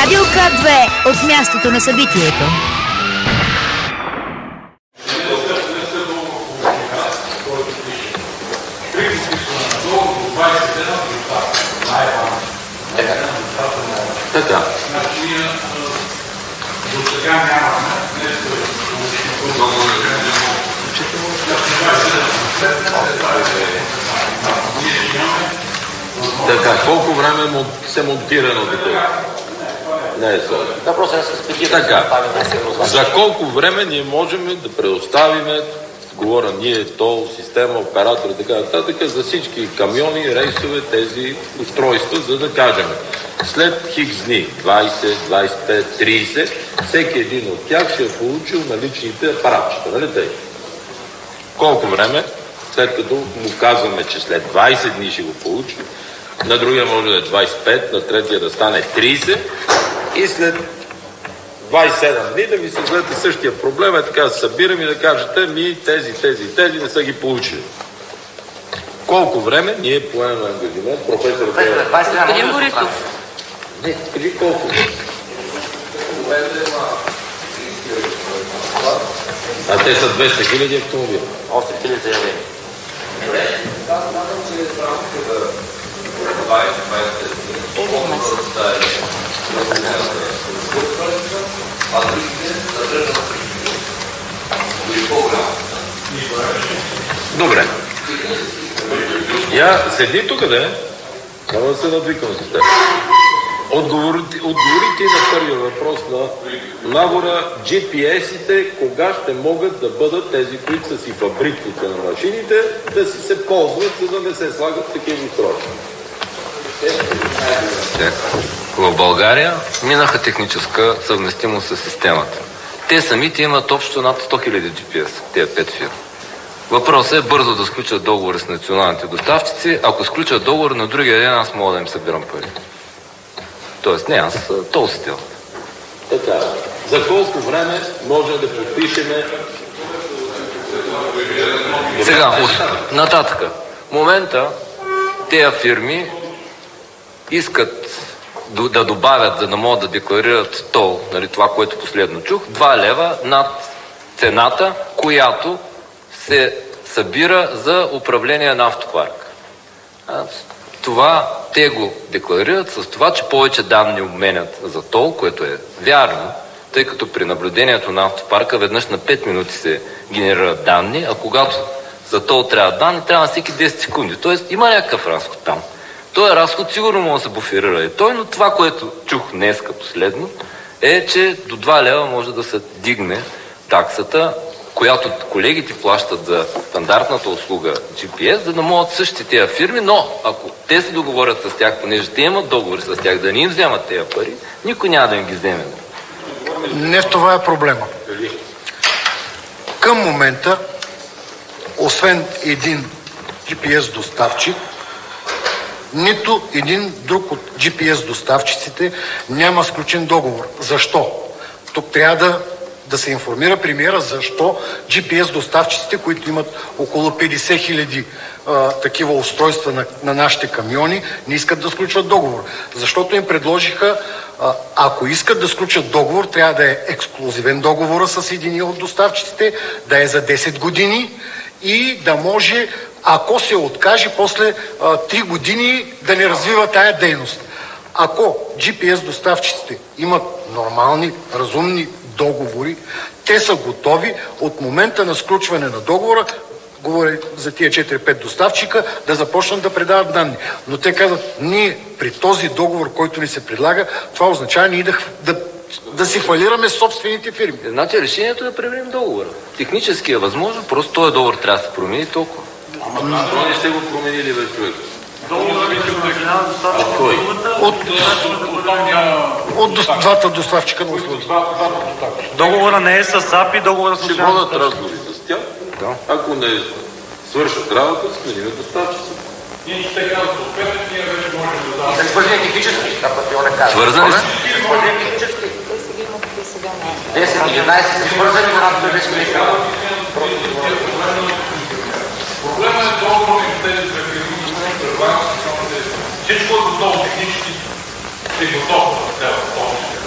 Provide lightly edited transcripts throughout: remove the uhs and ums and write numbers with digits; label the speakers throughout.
Speaker 1: Радио К2 от мястото на събитието.
Speaker 2: Така. Така, колко време се монтира на детето? Не е сега.
Speaker 3: Да, просто не се спеки.
Speaker 2: Така, за колко време ние можем да предоставим, говоря ние, тол, система, оператори, така нататък, за всички камиони, рейсове, тези устройства, за да кажем, след хикс дни, 20, 25, 30, всеки един от тях ще е получил наличните апаратчета, нали тъй? Колко време, след като му казваме, че след 20 дни ще го получи, на другия може да е 25, на третия да стане 30 и след 27 дни да ви създадете същия проблем, е така да се събирам и да кажете, ми тези не са ги получили. Колко време ние поемаме ангажимент, професор?
Speaker 3: Господин Борисов.
Speaker 2: Не, кажи колко. А те са 200 000 автомобили.
Speaker 3: 8 000 заявления.
Speaker 2: Добре. Я седи тук, да? Няма да се надвикам с теб. Отговорите на първия въпрос на набора. GPS-ите кога ще могат да бъдат тези, които са си фабриките на машините, да си се ползват, за да не се слагат такива устройства?
Speaker 4: В България минаха техническа съвместимост с системата. Те самите имат общо над 100 000 GPS, тези 5 фирми. Въпросът е бързо да сключат договори с националните доставчици. Ако сключат договор, на другия ден аз мога да им събирам пари. Тоест не аз, тол системата.
Speaker 2: Така, за колко време може да подпишеме?
Speaker 4: Сега, нататък. В момента тези фирми искат да добавят, за да могат да декларират тол, нали, това, което последно чух, 2 лева над цената, която се събира за управление на автопарк. Това те го декларират с това, че повече данни обменят за тол, което е вярно, тъй като при наблюдението на автопарка веднъж на 5 минути се генерират данни, а когато за тол трябва данни, трябва на всеки 10 секунди. Тоест има някакъв разход там. Този разход сигурно може да се буферира и той, но това, което чух днеска последно, е, че до 2 лева може да се дигне таксата, която колегите плащат за стандартната услуга GPS, за да могат същите тези фирми, но ако те се договорят с тях, понеже те имат договори с тях да не им вземат тези пари, никой няма да им ги вземе.
Speaker 5: Не в това е проблема. Към момента, освен един GPS доставчик, нито един друг от GPS доставчиците няма сключен договор. Защо? Тук трябва да се информира премиера защо GPS доставчиците, които имат около 50 000 такива устройства на нашите камиони, не искат да сключват договор. Защото им предложиха, ако искат да сключат договор, трябва да е ексклузивен договор с един от доставчиците, да е за 10 години и да може, ако се откаже, после 3 години да не развива тая дейност. Ако GPS доставчиците имат нормални, разумни договори, те са готови от момента на сключване на договора, говоря за тия 4-5 доставчика, да започнат да предават данни. Но те казват, ние при този договор, който ни се предлага, това означава ние да си фалираме собствените фирми.
Speaker 4: Значи решението е да пременим договора. Технически е възможно, просто този договор трябва да се промени толкова.
Speaker 2: Ама не сте го променили бе, човек?
Speaker 5: От двата доставчика на услуги.
Speaker 6: Договора не е с АПИ, договора с
Speaker 2: ще водят разговори с тях. Да. Ако не свършат работа, сменим доставчици.
Speaker 7: Ние ще казват, успехът ние вече можем да даваме.
Speaker 3: Свързани технически,
Speaker 4: свързани с?
Speaker 3: Свързани технически. 10-11 са свързани, когато вече не казват.
Speaker 7: Проблема е договор и тези предлагат всичко е готово технически. Е готово да трябва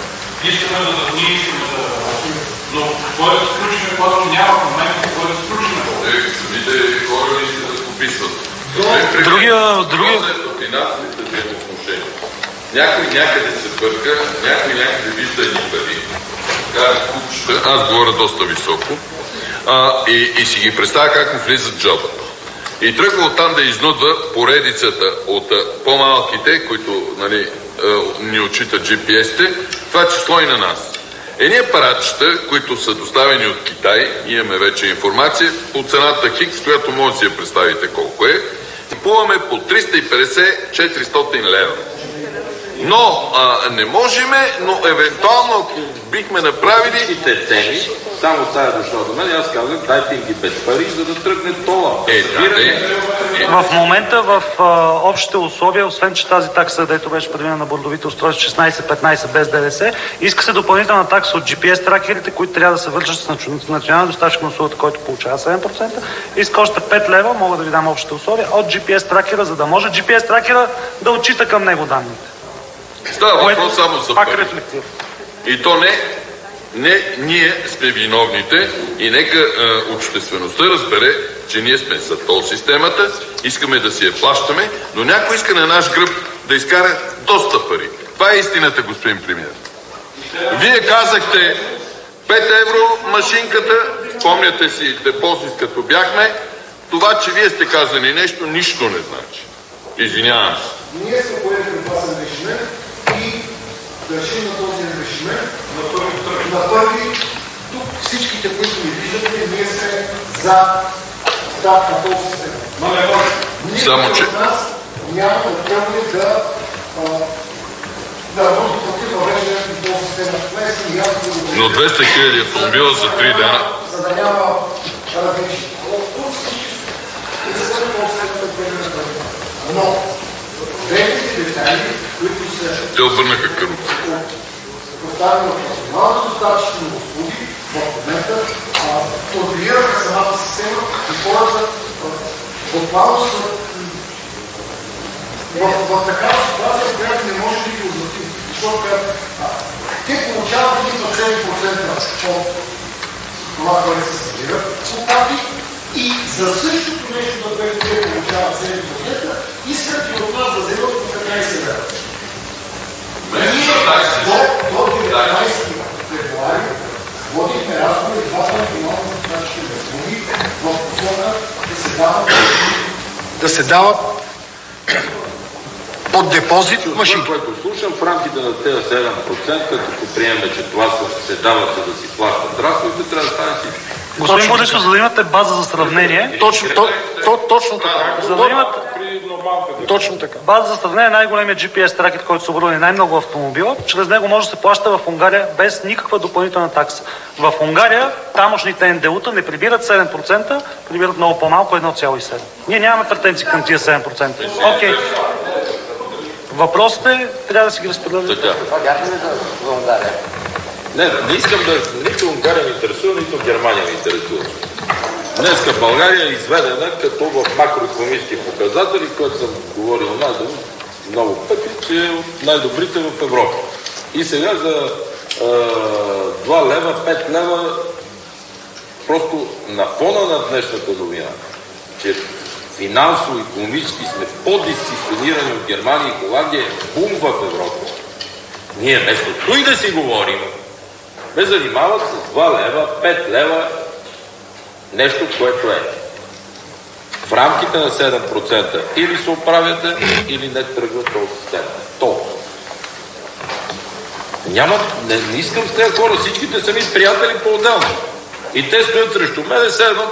Speaker 7: ние искаме да... Но кой да сключим, когато няма в момента, кой да сключим?
Speaker 2: Самите хора не искат да подписват.
Speaker 6: Другия...
Speaker 2: Финансовите взаимоотношения. Някой някъде се бърка, някой някъде вижда едни пари. Аз говоря доста високо. И си ги представя как му влизат джоба. И тръгва оттам да изнудва поредицата от по-малките, които ни отчитат GPS-те, това число и на нас. Едни апаратчета, които са доставени от Китай, имаме вече информация, по цената Хикс, която може да си я представите колко е, купуваме по 350-400 лева. Но не можеме, но евентуално, ако бихме направили... Цени, само тая дошла до мен, аз казах, дайте им ги без пари, за да тръгне тола.
Speaker 6: В момента в общите условия, освен че тази такса, дето беше предвидена на бордовите устройства 16-15 без ДДС, иска се допълнителна такса от GPS тракерите, които трябва да се вършат с национален доставчик на услугата, който получава 7%. Иска още 5 лева, мога да ви дам общите условия, от GPS тракера, за да може GPS тракера да отчита към него данните.
Speaker 2: Става въпрос само за пари. И то не ние сме виновните и нека обществеността разбере, че ние сме за тол системата, искаме да си я плащаме, но някой иска на наш гръб да изкара доста пари. Това е истината, господин премиер. Вие казахте 5 евро машинката, спомняте си депозит като бяхме, това, че вие сте казали нещо, нищо не значи. Извинявам се.
Speaker 5: Ние сме поели към вас ангажимент и държим на този ангажимент на първи. Тук всичките, които ни виждате, ние сме за старт на този система.
Speaker 2: Само, че...
Speaker 5: От нас няма да трябва да работи против въвеждането на този система. Това е ясно да го...
Speaker 2: Но 200 000 автомобила за 3 дена...
Speaker 5: За да няма различни. Но древните детайли, които са...
Speaker 2: Те обърнаха към.
Speaker 5: Поставени от националното доставчица на услуги, в момента контролираха самата система и хората буквално са в такава ситуация, в която не може да ги озвратим. Защото те получават 1% от това, което се събира от пати, и за същото нещо, на което те получават 7%, искат и от нас да вземат по 15 лева. Ние до 19 февруари водихме разговори с двата национални доставчици на услуги в посока да се дават под депозит машинки.
Speaker 2: Това, което слушам, в рамките на тези 7%, като приемем, че това се дава, за да си плащат разходите, трябва да стане всичко.
Speaker 6: Господин Борисов, за да имате база за сравнение...
Speaker 5: Точно така.
Speaker 6: За да имате...
Speaker 5: Точно така.
Speaker 6: База за сравнение, най-големият GPS тракет, който са оборудвани най-много автомобила, чрез него може да се плаща в Унгария без никаква допълнителна такса. В Унгария тамошните НДУ-та не прибират 7%, прибират много по-малко, 1,7%. Ние нямаме претенции към тия 7%. Окей. Въпросите трябва да си ги разпределим.
Speaker 3: Това бяхме за Унгария.
Speaker 2: Не искам да... Нито Унгария ме интересува, нито Германия ме интересува. Днеска България е изведена като в макроекономически показатели, който съм говорил много пъти, че е от най-добрите в Европа. И сега за 2 лева, 5 лева, просто на фона на днешната новина, че финансово-икономически сме по-дисциплинирани от Германия и Холандия, е бум в Европа. Ние вместо той да си говорим, ме занимават с 2 лева, 5 лева, нещо, което е в рамките на 7% или се оправяте, или не тръгва този система. Толкова. Не искам с тези хора, всичките са ми приятели по-отделно. И те стоят срещу мене, все едно.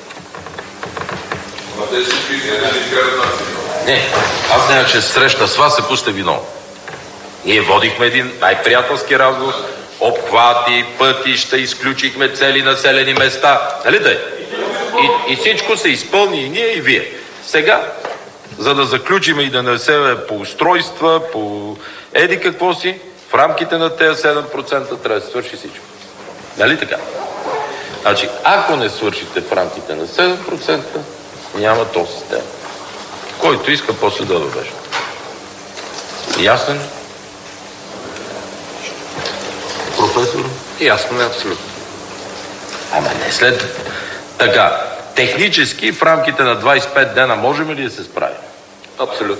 Speaker 7: А те всички искат да ни изкарат нас.
Speaker 2: Не, аз няма, че среща с вас се пусте вино. Ние водихме един най-приятелски разговор, обхвати, пътища, изключихме цели населени места. Нали да е? И всичко се изпълни и ние, и вие. Сега, за да заключим и да не се по устройства, по еди какво си, в рамките на тези 7% трябва да се свърши всичко. Нали така? Значи, ако не свършите в рамките на 7%, няма този система. Който иска, после да въвежда. Ясен? професор?
Speaker 4: Ясно е, абсолютно.
Speaker 2: Ама не след... Така, технически в рамките на 25 дена можем ли да се справим?
Speaker 4: Абсолютно.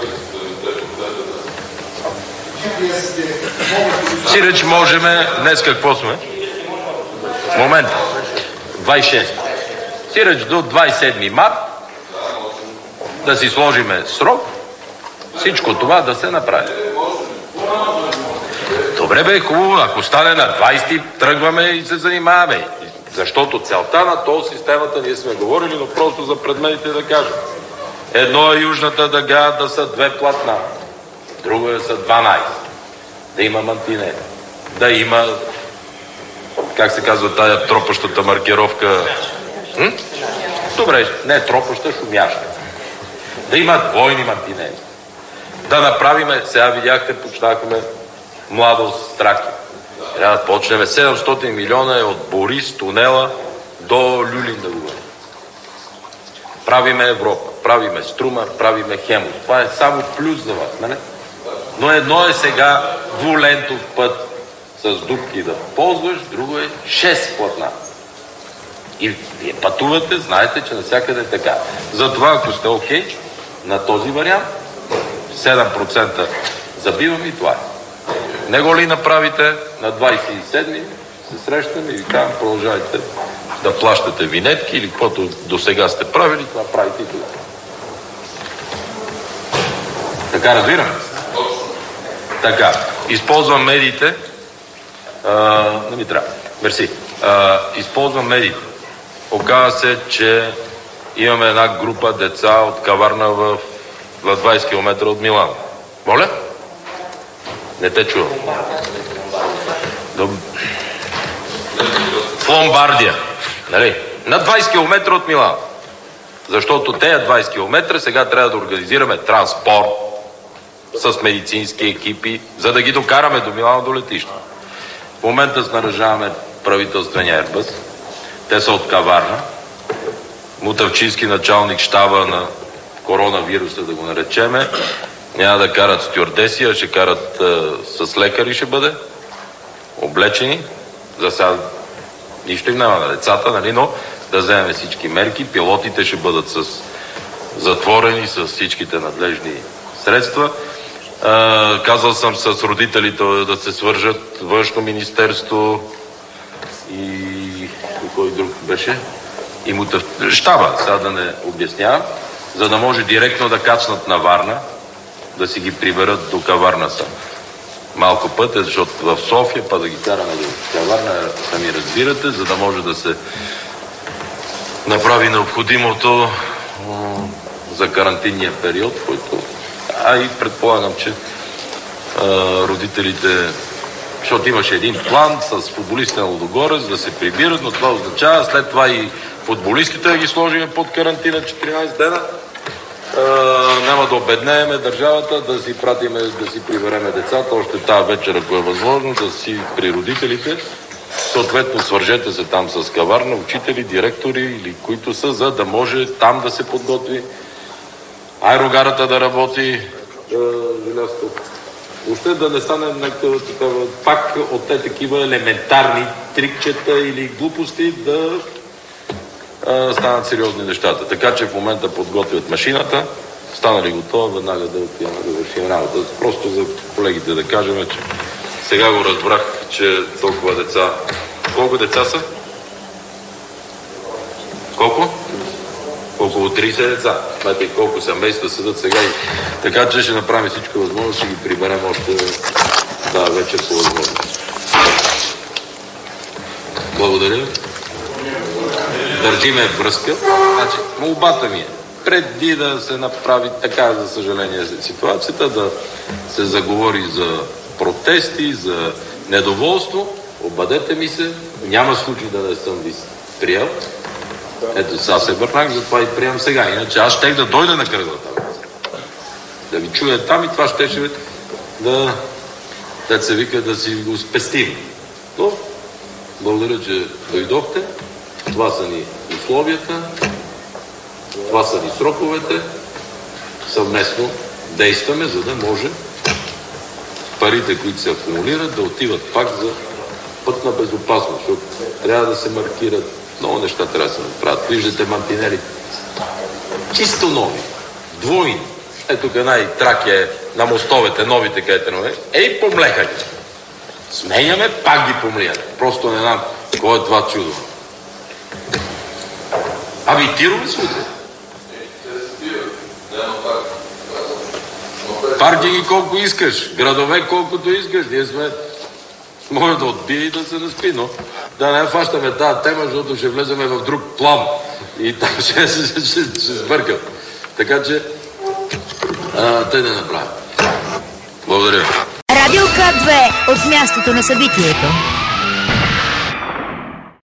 Speaker 2: Сиреч можем, днес какво сме? В момента. 26. Сиреч до 27 март да си сложиме срок, всичко това да се направи. Добре бе, хубаво, ако стане на 20, тръгваме и се занимаваме. Защото целта на тол системата, ние сме говорили, но просто за предметите да кажем. Едно е южната дъга да са 2 платна, друго е да са 12. Да има мантинели, да има, как се казва тая тропащата маркировка? Добре, не тропаща, шумяща. Да има двойни мантинели. Да направиме, сега видяхте, почнахме Младост, Тракия. Трябва да почнем. 700 милиона е от Борис, тунела до Люлин да говорим. Правиме Европа, правиме Струма, правиме Хемус. Това е само плюс за вас, нали? Но едно е сега двулентов път с дупки да ползваш, друго е 6 платна. И вие пътувате, знаете, че навсякъде е така. Затова, ако сте окей на този вариант, 7% забиваме и това е. Не го ли направите на 27-ми, се срещаме и ви казвам, продължавайте да плащате винетки или каквото до сега сте правили, това правите и това. Така разбираме? Така, използвам медиите. Не ми трябва. Мерси. Използвам медиите. Оказва се, че имаме една група деца от Каварна в 20 км от Милано. Моля? Не те чувам. В Ломбардия. Нали? На 20 км от Милано. Защото тези 20 км сега трябва да организираме транспорт с медицински екипи, за да ги докараме до Милано до летището. В момента снаряжаваме правителствения Airbus. Те са от Каварна. Мутавчийски началник щаба на коронавируса, да го наречеме. Няма да карат стюардеси, а ще карат с лекари ще бъде. Облечени. За сега нищо им няма на децата, нали, но да вземем всички мерки. Пилотите ще бъдат затворени с всичките надлежни средства. Казал съм с родителите да се свържат Външно министерство и кой друг беше? И щаба, сега да не обяснявам, за да може директно да кацнат на Варна, да си ги приберат до Каварна са. Малко път е, защото в София, па да ги караме до Каварна, сами разбирате, за да може да се направи необходимото за карантинния период, който... и предполагам, че родителите, защото имаше един план с футболистите на Лудогорец да се прибират, но това означава след това и футболистите да ги сложим под карантина 14 дена. Няма да обеднееме държавата, да си пратиме, да си прибереме децата, още тази вечер, ако е възможно, да си при родителите. Съответно, свържете се там с Каварна, учители, директори или които са, за да може там да се подготви аерогарата да работи, въобще да не стане такава, пак от те такива елементарни трикчета или глупости да станат сериозни нещата. Така че в момента подготвят машината, стана ли готова, веднага да отиваме да вършим работа. Просто за колегите да кажем, че сега го разбрах, че толкова деца... Колко деца са? Колко? Около 30 деца. Знаете колко семейства седат сега и така, че ще направим всичко възможно, ще ги приберем още вечер по възможност. Благодаря. Държиме връзка. Значи, молбата ми е, преди да се направи така, за съжаление, за ситуацията, да се заговори за протести, за недоволство, обадете ми се, няма случай да не съм ви приел. Ето, сега се върнах, затова и приемам сега. Иначе аз щех да дойда на кръглата маса. Да ви чуя там и това щеше да се вика да си го спестим. Но, благодаря, че дойдохте. Това са ни условията, това са ни сроковете. Съвместно действаме, за да може парите, които се акумулират, да отиват пак за пътна безопасност, защото трябва да се маркират, много неща трябва да се направят. Виждате мантинелите. Чисто нови, двойни. Ето тук една и Тракия на мостовете, новите кайтенове. Ей, помлекали. Сменяме, пак ги помлияме. Просто не знам кой е това чудо. Аби и тирове са утре. Паркинги колко искаш, градове колкото искаш. Ние сме... Може да отбие и да се наспи, но да не фащаме тази тема, защото ще влеземе в друг план. И там ще сбъркат. Така че, тъй да направим. Благодаря.
Speaker 1: Радио К2 от мястото на събитието.